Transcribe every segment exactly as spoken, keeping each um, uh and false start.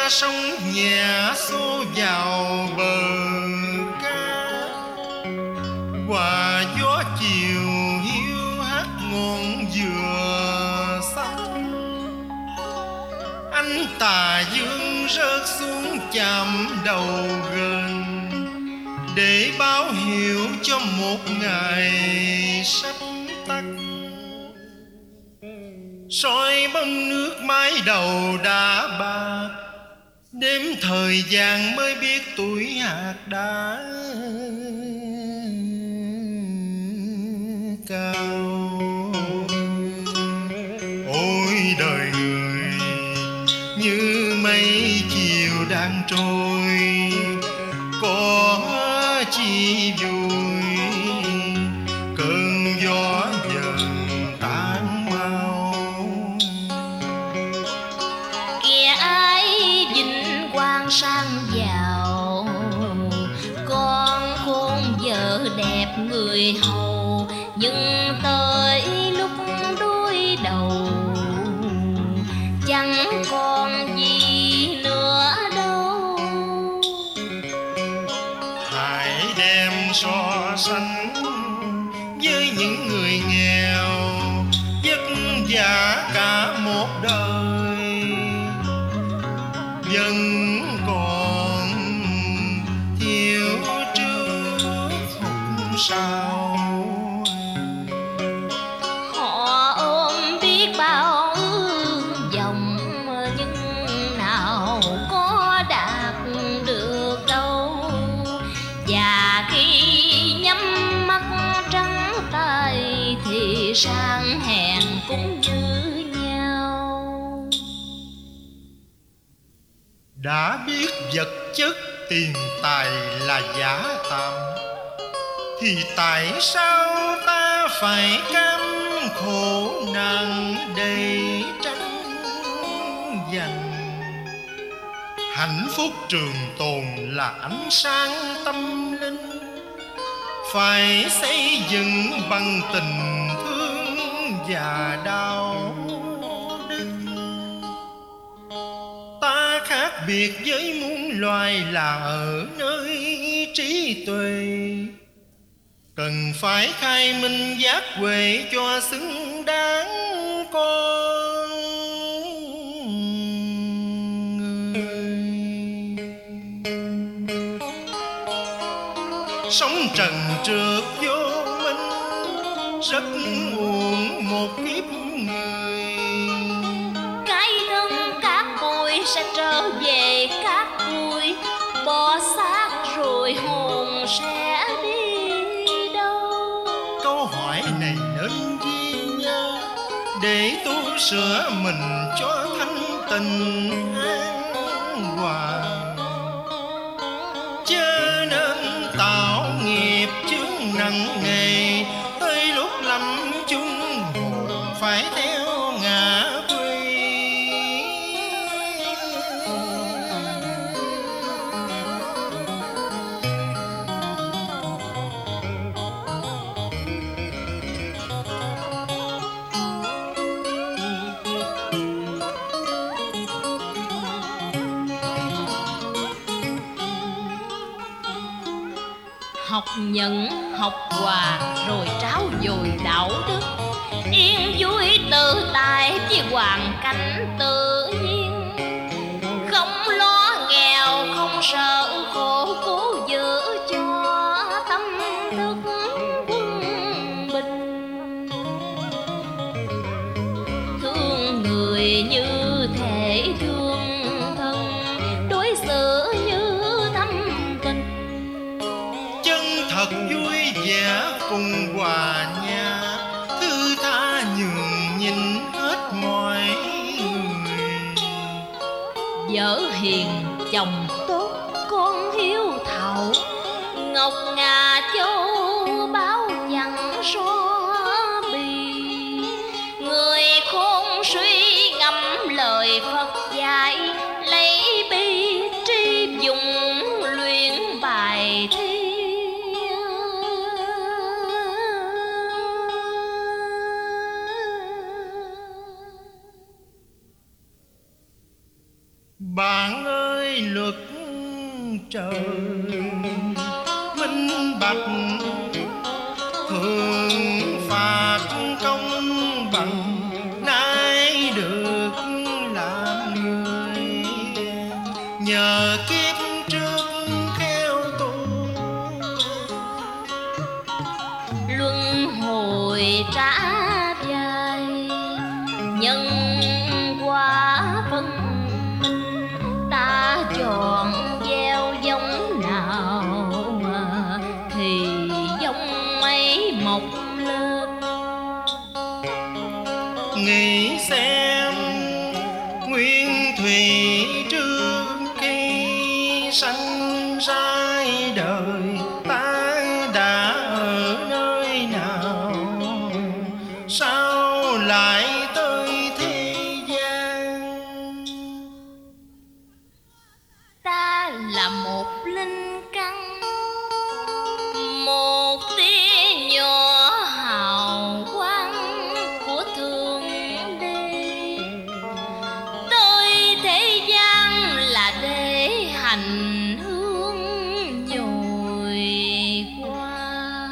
qua sông nhẹ xô vào bờ cát, hòa gió chiều hiu hắt ngọn dừa xanh. Ánh tà dương rớt xuống chạm đầu gần, để báo hiệu cho một ngày sắp tắt. Soi bóng nước mái đầu đã bạc, đếm thời gian mới biết tuổi hạt đã cao. Ôi đời người như mây chiều đang trôi, có chi vui cơn gió dần tan mau. Kìa ai vinh quang sang giàu, con khôn vợ đẹp người hầu, nhưng tới lúc đôi đầu chẳng còn gì nữa đâu. Hãy đem so sánh với những người nghèo vất vả cả một đời, vẫn còn thiếu trước phút sau. Họ ôm biết bao ước vọng, nhưng nào có đạt được đâu. Và khi nhắm mắt trắng tay thì sang hèn cũng như nhau. Đã biết vật chất tiền tài là giả tạm, thì tại sao ta phải cam khổ nạn để tranh giành? Hạnh phúc trường tồn là ánh sáng tâm linh, phải xây dựng bằng tình thương và đạo đức. Ta khác biệt với muôn loài là ở nơi trí tuệ, cần phải khai minh giác huệ cho xứng đáng con người. Sống trần trượt vô minh, rất uổng một kiếp người. Cái thân cát bụi sẽ trở về cát bụi, bỏ xác rồi hồn sẽ đi đâu? Câu hỏi này nên ghi nhớ, để tu sửa mình cho thanh tình an hòa. Chớ nên tạo nghiệp chướng nặng nề, tới lúc lâm chung hồn phải theo ngã quy. Học nhận, học hòa rồi tráo dồi đạo đức, yên vui tự tại với hoàn cảnh tự nhiên. Không lo nghèo, không sợ khổ, cố giữ cho tâm thức quân bình. Thương người như thể thương thân, đối xử như thâm tình. Thật vui vẻ cùng hòa nhà, thứ tha nhường nhìn hết mọi người. Vợ hiền, chồng tốt, con hiếu thảo, ngọc ngà châu báu chẳng so bì. Người khôn suy ngẫm lời Phật dạy, lấy bi tri dùng luyện bài thi. Bạn ơi luật trời minh bạch, thường phạt công bằng, nay được làm người nhờ kiếp trước khéo tu. Luân hồi trả dài nhân quả phân minh, ta chọn gieo giống nào thì giống ấy mọc lên. Nghĩ xem nguyên thủy trước khi sanh ra đời, ta đã ở nơi nào, sao lại tới thế gian? Ta là một linh căn, một tia nhỏ hào quang của thượng đế, tới thế gian là để hành hương nhồi qua.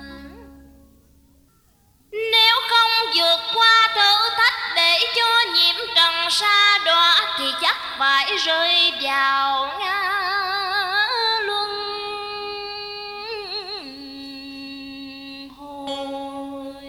Nếu không vượt qua thử thách để cho nhiễm trần sa đọa, thì chắc phải rơi vào ngã luân hồi.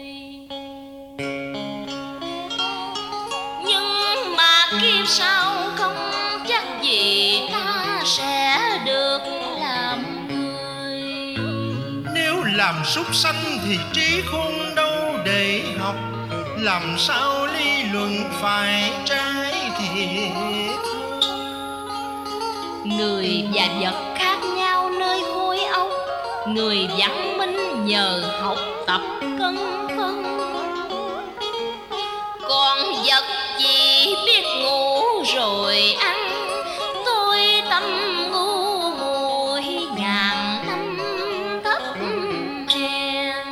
Nhưng mà kiếp sau không chắc gì ta sẽ được làm người. Nếu làm súc sanh thì trí khôn đâu để học, làm sao lý luận phải trái thiệt. Người và vật khác nhau nơi khối óc, người văn minh nhờ học tập cân phân, còn vật chỉ biết ngủ rồi ăn. Tôi tâm ngu muội ngàn năm thấp hèn.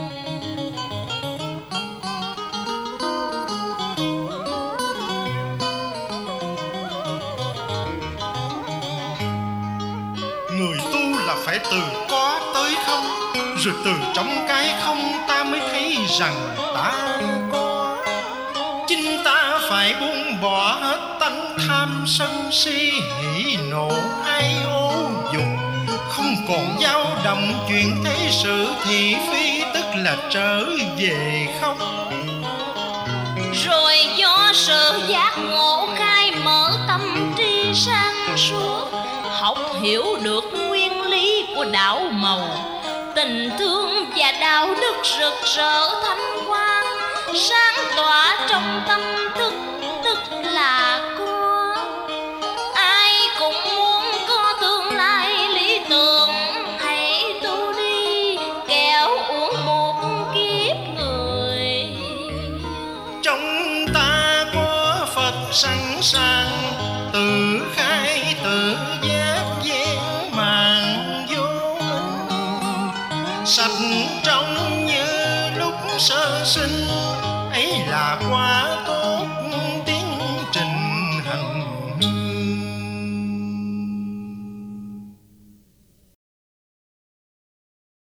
Người tu là phải từ có tới không, rồi từ trong cái không ta mới thấy rằng ta có. Chính ta phải buông bỏ hết tánh tham sân si hỉ nộ ai ô dục, không còn dao động chuyện thế sự thị phi, tức là trở về không. Rồi do sự giác ngộ khai mở tâm trí sáng suốt, học hiểu được nguyên lý của đạo màu, tình thương và đạo đức rực rỡ thanh quang, sáng tỏa trong tâm thức, tức là có. Ai cũng muốn có tương lai lý tưởng, hãy tu đi kẻo uổng một kiếp người. Trong ta có Phật sẵn sàng, tự khai tự giác gian màng vô minh, sạch trong như lúc sơ sinh ấy là quá tốt.